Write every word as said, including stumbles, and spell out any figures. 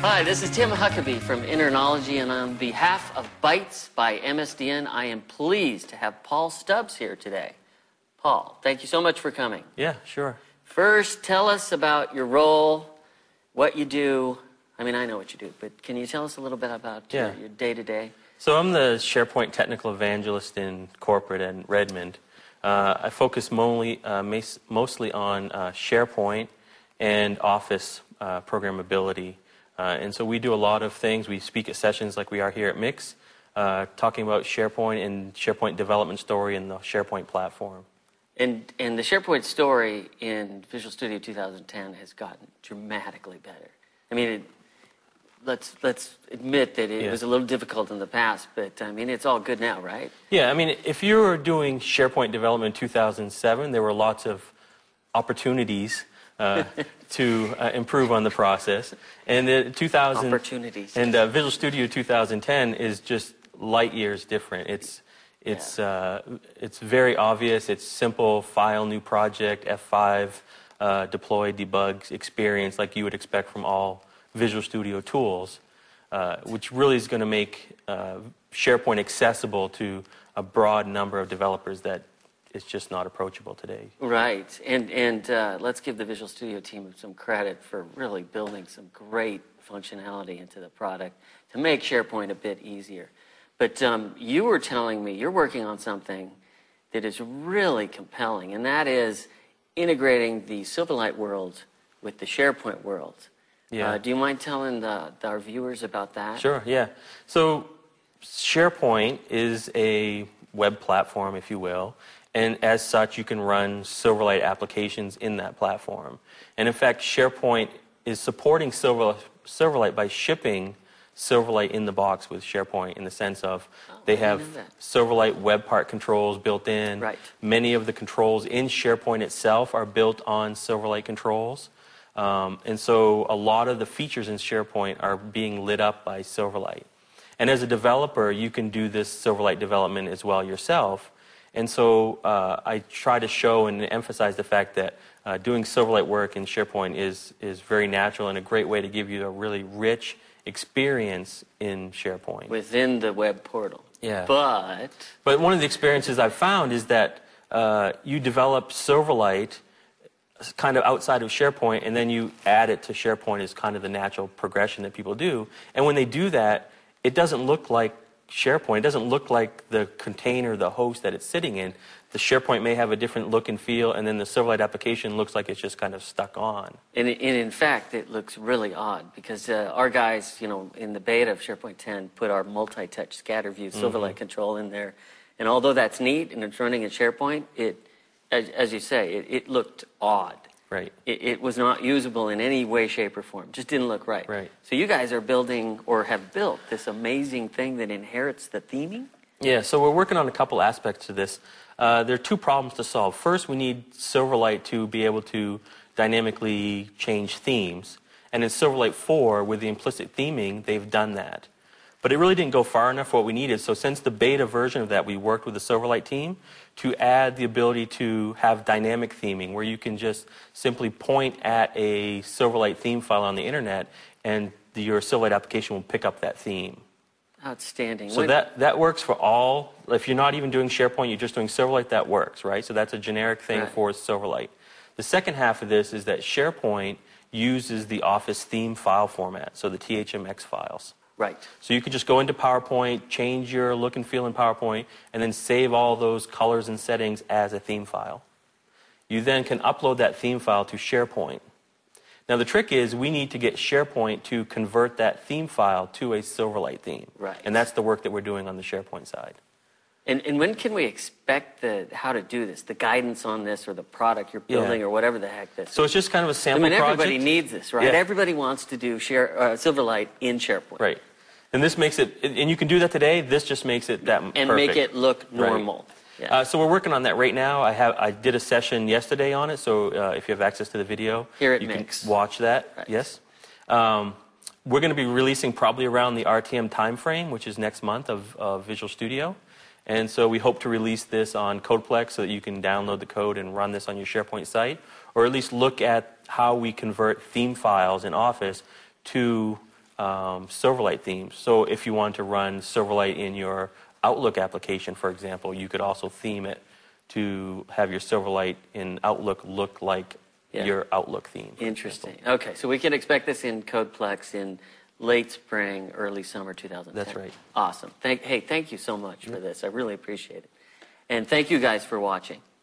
Hi, this is Tim Huckabee from Internology, and on behalf of Bytes by M S D N, I am pleased to have Paul Stubbs here today. Paul, thank you so much for coming. Yeah, sure. First, tell us about your role, what you do. I mean, I know what you do, but can you tell us a little bit about yeah. your, your day-to-day? So I'm the SharePoint technical evangelist in corporate in Redmond. Uh, I focus mostly, uh, mostly on uh, SharePoint and Office uh, programmability. Uh, and so we do a lot of things. We speak at sessions like we are here at Mix, uh, talking about SharePoint and SharePoint development story and the SharePoint platform. And, and the SharePoint story in Visual Studio two thousand ten has gotten dramatically better. I mean, it, let's, let's admit that it yeah. was a little difficult in the past, but I mean, it's all good now, right? Yeah, I mean, if you were doing SharePoint development in two thousand seven, there were lots of opportunities uh, to uh, improve on the process. And uh, two thousand opportunities. And uh, Visual Studio two thousand ten is just light years different. It's it's yeah. uh, it's very obvious. It's simple file, new project, F five, uh, deploy, debug experience like you would expect from all Visual Studio tools, uh, which really is going to make uh, SharePoint accessible to a broad number of developers that it's just not approachable today. Right, and and uh, let's give the Visual Studio team some credit for really building some great functionality into the product to make SharePoint a bit easier. But um, you were telling me you're working on something that is really compelling, and that is integrating the Silverlight world with the SharePoint world. Yeah. Uh, do you mind telling the, the, our viewers about that? Sure, yeah. So SharePoint is a web platform, if you will, and as such, you can run Silverlight applications in that platform. And in fact, SharePoint is supporting Silver, Silverlight by shipping Silverlight in the box with SharePoint in the sense of oh, they have Silverlight web part controls built in. Right. Many of the controls in SharePoint itself are built on Silverlight controls. Um, and so a lot of the features in SharePoint are being lit up by Silverlight. And as a developer, you can do this Silverlight development as well yourself. And so uh, I try to show and emphasize the fact that uh, doing Silverlight work in SharePoint is, is very natural and a great way to give you a really rich experience in SharePoint. Within the web portal. Yeah. But... But one of the experiences I've found is that uh, you develop Silverlight kind of outside of SharePoint, and then you add it to SharePoint as kind of the natural progression that people do. And when they do that, it doesn't look like SharePoint. It doesn't look like the container, the host that it's sitting in. The SharePoint may have a different look and feel, and then the Silverlight application looks like it's just kind of stuck on. And, and in fact, it looks really odd because uh, our guys, you know, in the beta of SharePoint ten, put our multi-touch scatter view Silverlight mm-hmm. control in there. And although that's neat and it's running in SharePoint, it, as, as you say, it, it looked odd. Right. It, it was not usable in any way, shape, or form. Just didn't look right. Right. So you guys are building or have built this amazing thing that inherits the theming? Yeah, so we're working on a couple aspects to this. Uh, there are two problems to solve. First, we need Silverlight to be able to dynamically change themes. And in Silverlight four, with the implicit theming, they've done that. But it really didn't go far enough for what we needed. So since the beta version of that, we worked with the Silverlight team to add the ability to have dynamic theming, where you can just simply point at a Silverlight theme file on the internet, and the, your Silverlight application will pick up that theme. Outstanding. So that, that works for all. If you're not even doing SharePoint, you're just doing Silverlight, that works, right? So that's a generic thing right. for Silverlight. The second half of this is that SharePoint uses the Office theme file format, so the T H M X files. Right. So you could just go into PowerPoint, change your look and feel in PowerPoint, and then save all those colors and settings as a theme file. You then can upload that theme file to SharePoint. Now the trick is we need to get SharePoint to convert that theme file to a Silverlight theme. Right. And that's the work that we're doing on the SharePoint side. And, and when can we expect the how to do this, the guidance on this, or the product you're building, yeah. or whatever the heck this so is? it's just kind of a sample I mean, project. everybody needs this, right? Yeah. Everybody wants to do share, uh, Silverlight in SharePoint. Right. And this makes it, and you can do that today, this just makes it that and perfect. make it look normal. Right. Yeah. Uh, so we're working on that right now. I have I did a session yesterday on it, so uh, if you have access to the video, Here at you Mix. can watch that. Right. Yes. Um, we're going to be releasing probably around the R T M timeframe, which is next month of, of Visual Studio. And so we hope to release this on CodePlex so that you can download the code and run this on your SharePoint site, or at least look at how we convert theme files in Office to um, Silverlight themes. So if you want to run Silverlight in your Outlook application, for example, you could also theme it to have your Silverlight in Outlook look like yeah. your Outlook theme. Interesting. Okay, so we can expect this in CodePlex in late spring, early summer two thousand ten. That's right. Awesome. Thank, hey, thank you so much for this. I really appreciate it. And thank you guys for watching.